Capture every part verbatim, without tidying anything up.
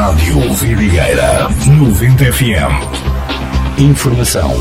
Rádio Vidigueira noventa F M. Informação.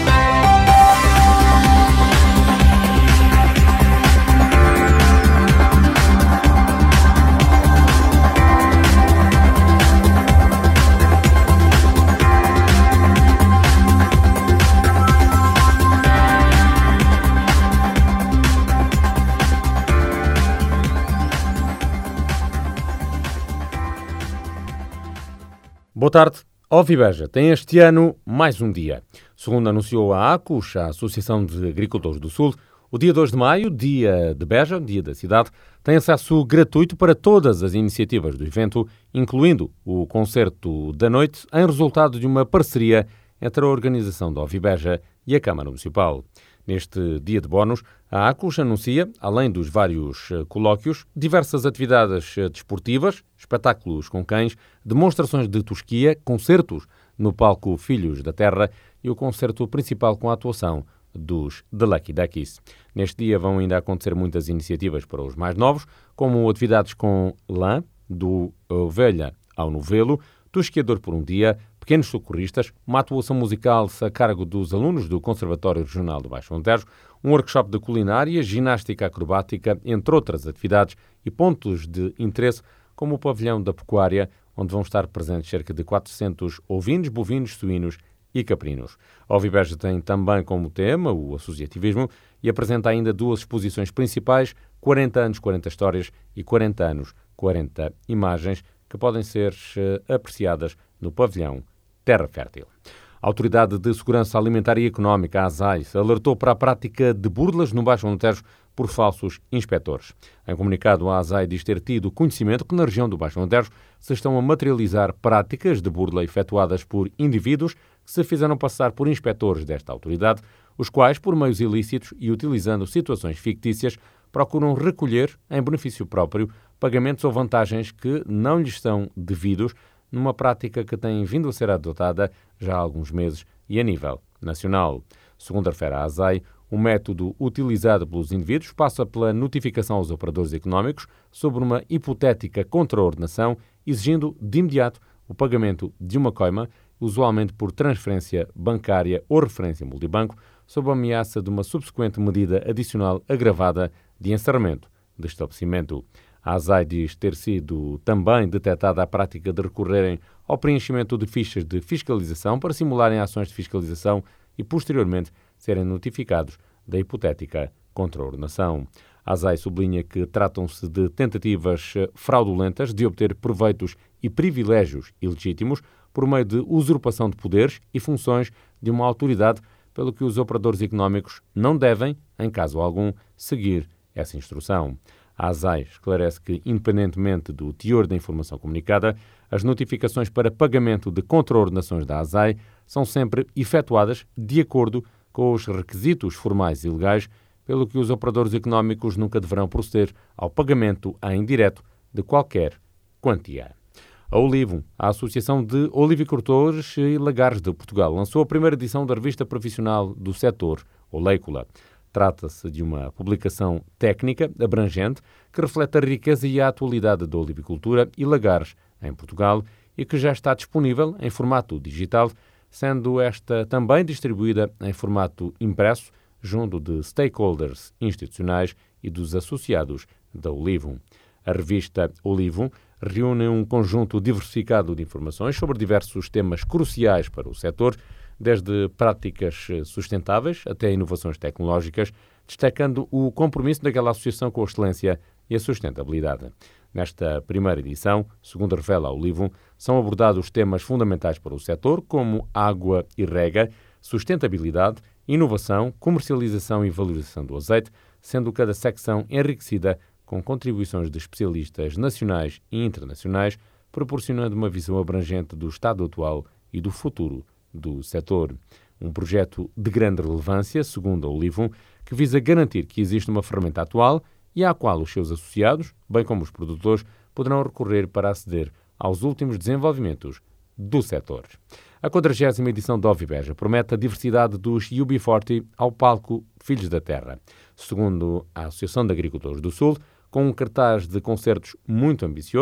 Boa tarde. Ovi Beja tem este ano mais um dia. Segundo anunciou a ACUS, a Associação de Agricultores do Sul, o dia dois de maio, dia de Beja, dia da cidade, tem acesso gratuito para todas as iniciativas do evento, incluindo o concerto da noite, em resultado de uma parceria entre a organização da Ovi Beja e a Câmara Municipal. Neste dia de bónus, a ACUS anuncia, além dos vários colóquios, diversas atividades desportivas, espetáculos com cães, demonstrações de tosquia, concertos no palco Filhos da Terra e o concerto principal com a atuação dos The Lucky Duckies. Neste dia vão ainda acontecer muitas iniciativas para os mais novos, como atividades com lã, do ovelha ao novelo, tosquiador por um dia, pequenos socorristas, uma atuação musical a cargo dos alunos do Conservatório Regional do Baixo Alentejo, um workshop de culinária, ginástica acrobática, entre outras atividades e pontos de interesse, como o pavilhão da pecuária, onde vão estar presentes cerca de quatrocentos ovinos, bovinos, suínos e caprinos. A Ovi Beja tem também como tema o associativismo e apresenta ainda duas exposições principais, quarenta anos, quarenta histórias e quarenta anos, quarenta imagens, que podem ser uh, apreciadas no pavilhão Terra Fértil. A Autoridade de Segurança Alimentar e Económica, a ASAI, alertou para a prática de burlas no Baixo Alentejo por falsos inspectores. Em comunicado, a ASAI diz ter tido conhecimento que na região do Baixo Alentejo se estão a materializar práticas de burla efetuadas por indivíduos que se fizeram passar por inspectores desta autoridade, os quais, por meios ilícitos e utilizando situações fictícias, procuram recolher, em benefício próprio, pagamentos ou vantagens que não lhes são devidos, numa prática que tem vindo a ser adotada já há alguns meses e a nível nacional. Segundo refere a ASAI, o método utilizado pelos indivíduos passa pela notificação aos operadores económicos sobre uma hipotética contraordenação, exigindo de imediato o pagamento de uma coima, usualmente por transferência bancária ou referência multibanco, sob a ameaça de uma subsequente medida adicional agravada de encerramento de estabelecimento. A ASAI diz ter sido também detectada a prática de recorrerem ao preenchimento de fichas de fiscalização para simularem ações de fiscalização e, posteriormente, serem notificados da hipotética contraordenação. A ASAI sublinha que tratam-se de tentativas fraudulentas de obter proveitos e privilégios ilegítimos por meio de usurpação de poderes e funções de uma autoridade, pelo que os operadores económicos não devem, em caso algum, seguir essa instrução. A ASAI esclarece que, independentemente do teor da informação comunicada, as notificações para pagamento de contraordenações da ASAI são sempre efetuadas de acordo com os requisitos formais e legais, pelo que os operadores económicos nunca deverão proceder ao pagamento em direto de qualquer quantia. A Olivo, a Associação de Olivicultores e Lagares de Portugal, lançou a primeira edição da revista profissional do setor, Oleicola. Trata-se de uma publicação técnica abrangente que reflete a riqueza e a atualidade da olivicultura e lagares em Portugal e que já está disponível em formato digital, sendo esta também distribuída em formato impresso junto de stakeholders institucionais e dos associados da Olivo. A revista Olivo reúne um conjunto diversificado de informações sobre diversos temas cruciais para o setor, desde práticas sustentáveis até inovações tecnológicas, destacando o compromisso daquela associação com a excelência e a sustentabilidade. Nesta primeira edição, segundo revela a Olivo, são abordados temas fundamentais para o setor, como água e rega, sustentabilidade, inovação, comercialização e valorização do azeite, sendo cada secção enriquecida com contribuições de especialistas nacionais e internacionais, proporcionando uma visão abrangente do estado atual e do futuro do setor. Um projeto de grande relevância, segundo a Olivo, que visa garantir que existe uma ferramenta atual e à qual os seus associados, bem como os produtores, poderão recorrer para aceder aos últimos desenvolvimentos do setor. A quadragésima edição da Ovi Beja promete a diversidade dos U B quarenta ao palco Filhos da Terra. Segundo a Associação de Agricultores do Sul, com um cartaz de concertos muito ambicioso,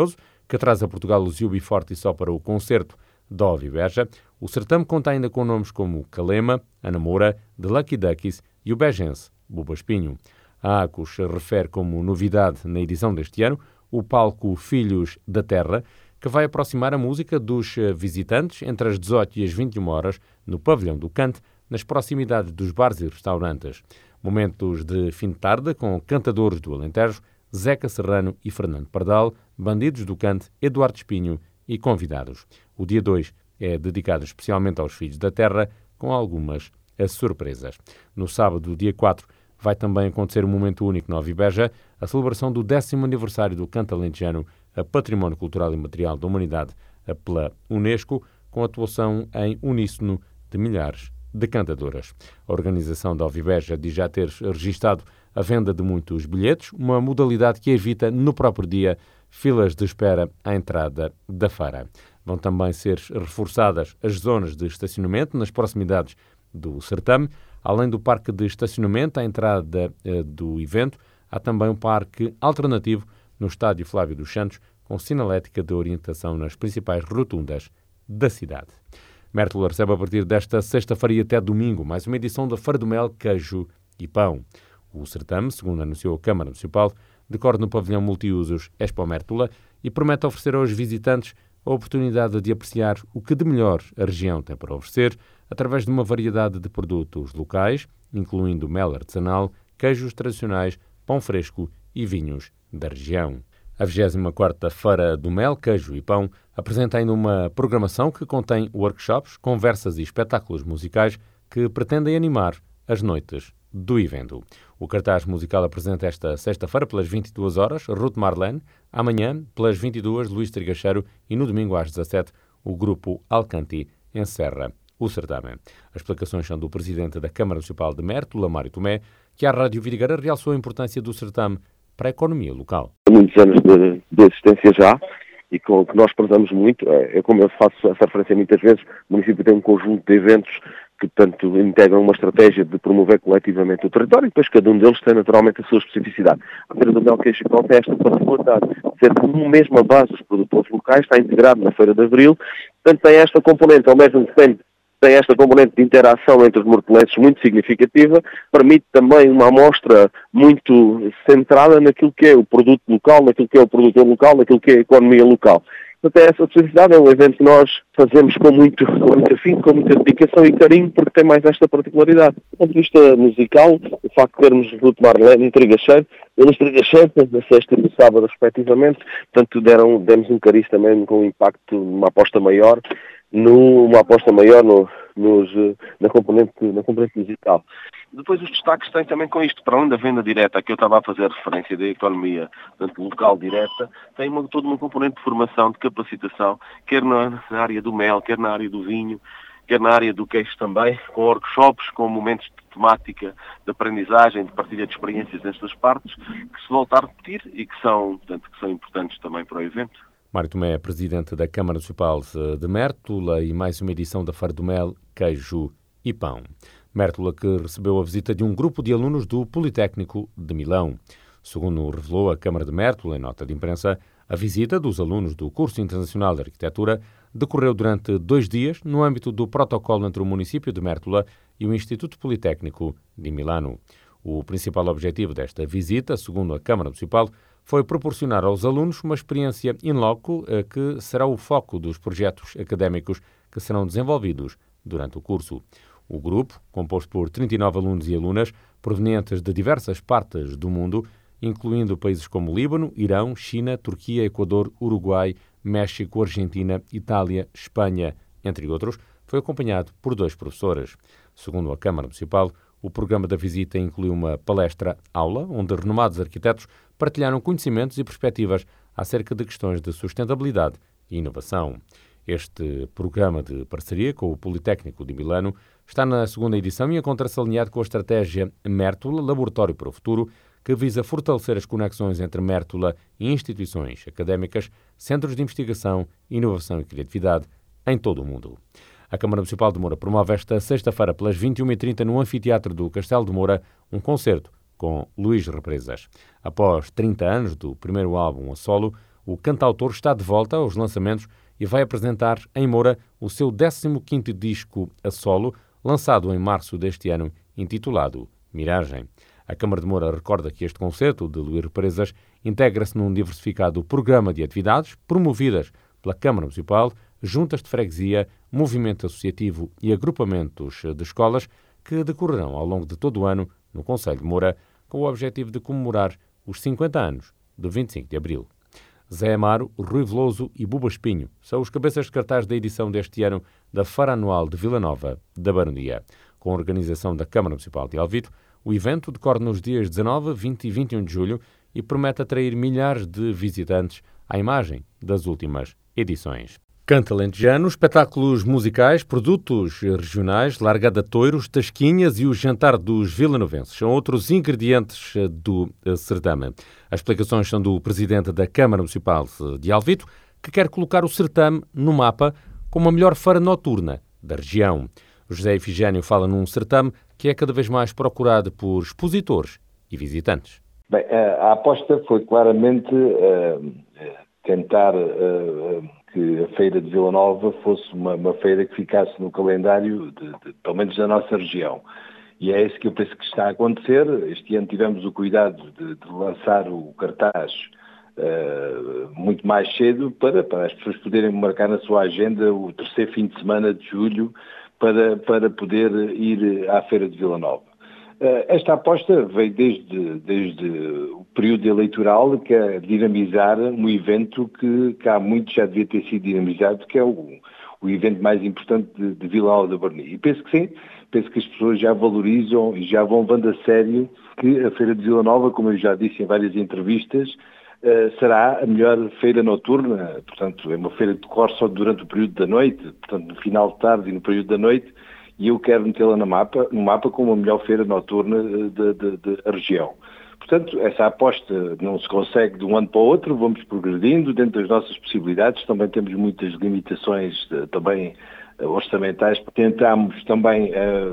que traz a Portugal os U B Forte só para o concerto da Óvio Beja. O certame conta ainda com nomes como Calema, Ana Moura, The Lucky Duckies e o begense Buba Espinho. A ACUS refere como novidade na edição deste ano o palco Filhos da Terra, que vai aproximar a música dos visitantes entre as dezoito e as vinte e uma horas no Pavilhão do Cante, nas proximidades dos bares e restaurantes. Momentos de fim de tarde com cantadores do Alentejo, Zeca Serrano e Fernando Pardal, Bandidos do Cante, Eduardo Espinho e convidados. O dia dois é dedicado especialmente aos Filhos da Terra, com algumas surpresas. No sábado, dia quatro, vai também acontecer um momento único na Óvio Beja, a celebração do décimo aniversário do canto alentejano a Património Cultural e Material da Humanidade pela Unesco, com atuação em uníssono de milhares de cantadoras. A organização da Óvio Beja diz já ter registado a venda de muitos bilhetes, uma modalidade que evita, no próprio dia, filas de espera à entrada da feira. Vão também ser reforçadas as zonas de estacionamento nas proximidades do certame. Além do parque de estacionamento à entrada eh, do evento, há também um parque alternativo no estádio Flávio dos Santos, com sinalética de orientação nas principais rotundas da cidade. Mértola recebe a partir desta sexta-feira e até domingo mais uma edição da Feira do Mel, Queijo e Pão. O certame, segundo anunciou a Câmara Municipal, decorre no pavilhão multiusos Expo Mértola e promete oferecer aos visitantes a oportunidade de apreciar o que de melhor a região tem para oferecer, através de uma variedade de produtos locais, incluindo mel artesanal, queijos tradicionais, pão fresco e vinhos da região. A vigésima quarta Feira do Mel, Queijo e Pão apresenta ainda uma programação que contém workshops, conversas e espetáculos musicais que pretendem animar as noites do evento. O cartaz musical apresenta esta sexta-feira pelas vinte e duas horas Ruth Marlene, amanhã pelas vinte e duas Luís Trigacheiro e no domingo às dezassete o grupo Alcanti encerra o certame. As explicações são do presidente da Câmara Municipal de Mértola, Mário Tomé, que à Rádio Vidigueira realçou a importância do certame para a economia local. Há muitos anos de, de existência já e com que nós prezamos muito, é, é como eu faço essa referência muitas vezes, o município tem um conjunto de eventos que, portanto, integram uma estratégia de promover coletivamente o território e depois cada um deles tem naturalmente a sua especificidade. A Feira do Mel, Queijo e Pão tem esta particularidade de ser como mesmo a base dos produtores locais, está integrado na Feira de Abril, portanto tem esta componente, ao mesmo tempo tem esta componente de interação entre os mortelenses muito significativa, permite também uma amostra muito centrada naquilo que é o produto local, naquilo que é o produtor local, naquilo que é a economia local. Portanto, essa especificidade é um evento que nós fazemos com muito, com muito afinco, com muita dedicação e carinho, porque tem mais esta particularidade. Do ponto de vista musical, o facto de termos Ruth Marlene e Trigacheiro, eles Trigacheiro, na sexta e no sábado, respectivamente, portanto, deram, demos um cariz também com um impacto, uma aposta maior, numa aposta maior no, nos, na, componente, na componente musical. Depois os destaques têm também com isto, para além da venda direta, a que eu estava a fazer referência da economia, portanto, local direta, tem uma, toda uma componente de formação, de capacitação, quer na, na área do mel, quer na área do vinho, quer na área do queijo também, com workshops, com momentos de temática, de aprendizagem, de partilha de experiências nestas partes, que se volta a repetir e que são, portanto, que são importantes também para o evento. Mário Tomé é presidente da Câmara Municipal de Mértola e mais uma edição da Feira do Mel, Queijo e Pão. Mértola que recebeu a visita de um grupo de alunos do Politécnico de Milão. Segundo revelou a Câmara de Mértola em nota de imprensa, a visita dos alunos do Curso Internacional de Arquitetura decorreu durante dois dias no âmbito do protocolo entre o município de Mértola e o Instituto Politécnico de Milano. O principal objetivo desta visita, segundo a Câmara Municipal, foi proporcionar aos alunos uma experiência in loco que será o foco dos projetos académicos que serão desenvolvidos durante o curso. O grupo, composto por trinta e nove alunos e alunas provenientes de diversas partes do mundo, incluindo países como Líbano, Irão, China, Turquia, Equador, Uruguai, México, Argentina, Itália, Espanha, entre outros, foi acompanhado por dois professores. Segundo a Câmara Municipal, o programa da visita inclui uma palestra-aula, onde renomados arquitetos partilharam conhecimentos e perspectivas acerca de questões de sustentabilidade e inovação. Este programa de parceria com o Politécnico de Milano está na segunda edição e encontra-se alinhado com a estratégia Mértola Laboratório para o Futuro, que visa fortalecer as conexões entre Mértola e instituições académicas, centros de investigação, inovação e criatividade em todo o mundo. A Câmara Municipal de Moura promove esta sexta-feira, pelas vinte e uma e trinta, no Anfiteatro do Castelo de Moura, um concerto com Luís Represas. Após trinta anos do primeiro álbum a solo, o cantautor está de volta aos lançamentos e vai apresentar em Moura o seu décimo quinto disco a solo, lançado em março deste ano, intitulado Miragem. A Câmara de Moura recorda que este concerto de Luís Represas integra-se num diversificado programa de atividades promovidas pela Câmara Municipal, juntas de freguesia, movimento associativo e agrupamentos de escolas que decorrerão ao longo de todo o ano no Concelho de Moura, com o objetivo de comemorar os cinquenta anos do vinte e cinco de Abril. Zé Amaro, Rui Veloso e Buba Espinho são os cabeças de cartaz da edição deste ano da Feira Anual de Vila Nova da Baronia. Com a organização da Câmara Municipal de Alvito, o evento decorre nos dias dezanove, vinte e vinte e um de julho e promete atrair milhares de visitantes à imagem das últimas edições. Canto alentejano, espetáculos musicais, produtos regionais, largada de touros, tasquinhas e o jantar dos vilanovenses são outros ingredientes do certame. As explicações são do presidente da Câmara Municipal de Alvito, que quer colocar o certame no mapa como a melhor feira noturna da região. José Efigênio fala num certame que é cada vez mais procurado por expositores e visitantes. Bem, a aposta foi claramente uh, tentar uh, que a Feira de Vila Nova fosse uma, uma feira que ficasse no calendário, de, de, pelo menos da nossa região. E é isso que eu penso que está a acontecer. Este ano tivemos o cuidado de, de lançar o cartaz uh, muito mais cedo para, para as pessoas poderem marcar na sua agenda o terceiro fim de semana de julho para, para poder ir à Feira de Vila Nova. Esta aposta veio desde, desde o período eleitoral, que é dinamizar um evento que, que há muito já devia ter sido dinamizado, que é o, o evento mais importante de, de Vila Nova da Baronia. E penso que sim, penso que as pessoas já valorizam e já vão levando a sério que a Feira de Vila Nova, como eu já disse em várias entrevistas, uh, será a melhor feira noturna. Portanto, é uma feira que decorre só durante o período da noite, portanto, no final de tarde e no período da noite, e eu quero metê-la no mapa, no mapa como a melhor feira noturna da região. Portanto, essa aposta não se consegue de um ano para o outro, vamos progredindo dentro das nossas possibilidades, também temos muitas limitações uh, também uh, orçamentais, tentamos também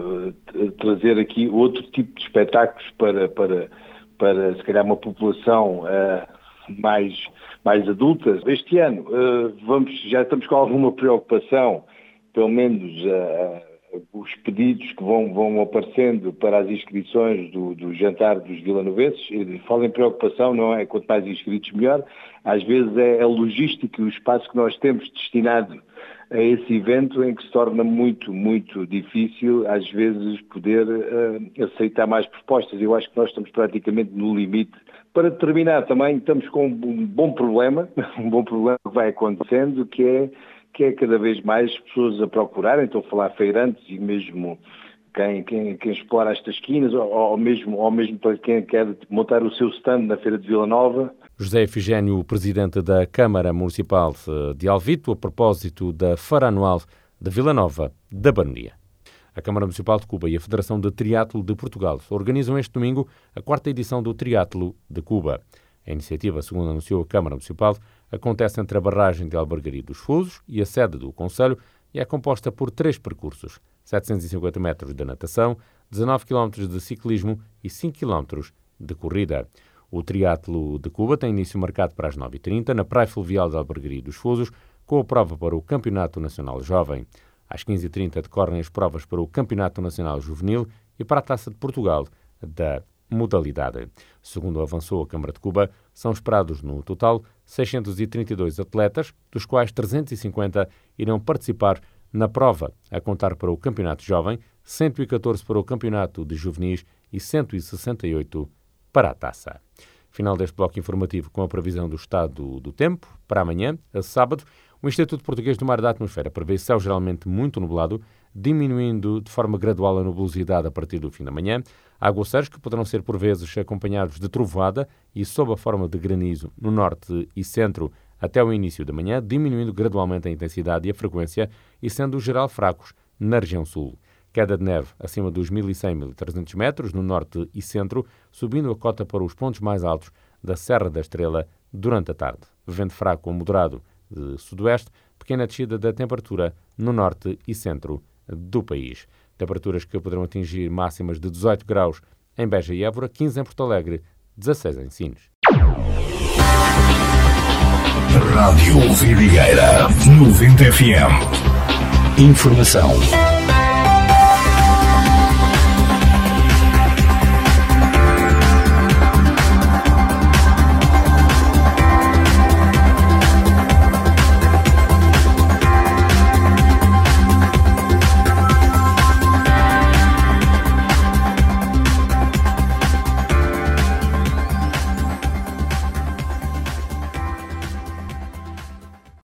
uh, trazer aqui outro tipo de espetáculos para, para, para se calhar uma população uh, mais, mais adulta. Este ano uh, vamos, já estamos com alguma preocupação, pelo menos uh, os pedidos que vão, vão aparecendo para as inscrições do, do jantar dos vilanovenses. Falo em preocupação, não é? Quanto mais inscritos, melhor. Às vezes é a logística e o espaço que nós temos destinado a esse evento em que se torna muito, muito difícil, às vezes, poder uh, aceitar mais propostas. Eu acho que nós estamos praticamente no limite. Para terminar, também estamos com um bom problema, um bom problema que vai acontecendo, que é que é cada vez mais pessoas a procurarem, estou a falar feirantes e mesmo quem, quem, quem explora estas esquinas, ou, ou, mesmo, ou mesmo para quem quer montar o seu stand na Feira de Vila Nova. José Efigênio, presidente da Câmara Municipal de Alvito, a propósito da Feira Anual de Vila Nova da Baronia. A Câmara Municipal de Cuba e a Federação de Triatlo de Portugal organizam este domingo a quarta edição do Triatlo de Cuba. A iniciativa, segundo anunciou a Câmara Municipal, acontece entre a barragem de Albergaria dos Fusos e a sede do Concelho e é composta por três percursos, setecentos e cinquenta metros de natação, dezanove quilómetros de ciclismo e cinco quilómetros de corrida. O Triatlo de Cuba tem início marcado para as nove e trinta na Praia Fluvial de Albergaria dos Fusos, com a prova para o Campeonato Nacional Jovem. Às quinze e trinta decorrem as provas para o Campeonato Nacional Juvenil e para a Taça de Portugal da modalidade. Segundo avançou a Câmara de Cuba, são esperados no total seiscentos e trinta e dois atletas, dos quais trezentos e cinquenta irão participar na prova, a contar para o Campeonato Jovem, cento e catorze para o Campeonato de Juvenis e cento e sessenta e oito para a Taça. Final deste bloco informativo com a previsão do estado do tempo para amanhã, a sábado. O Instituto Português do Mar da Atmosfera prevê céu geralmente muito nublado, diminuindo de forma gradual a nubosidade a partir do fim da manhã. Aguaceiros que poderão ser por vezes acompanhados de trovoada e sob a forma de granizo no norte e centro até o início da manhã, diminuindo gradualmente a intensidade e a frequência e sendo geral fracos na região sul. Queda de neve acima dos mil e cem a mil e trezentos metros no norte e centro, subindo a cota para os pontos mais altos da Serra da Estrela durante a tarde. Vento fraco ou moderado de sudoeste, pequena descida da temperatura no norte e centro do país. Temperaturas que poderão atingir máximas de dezoito graus em Beja e Évora, quinze em Porto Alegre, dezasseis em Sines. Rádio Vidigueira noventa F M. Informação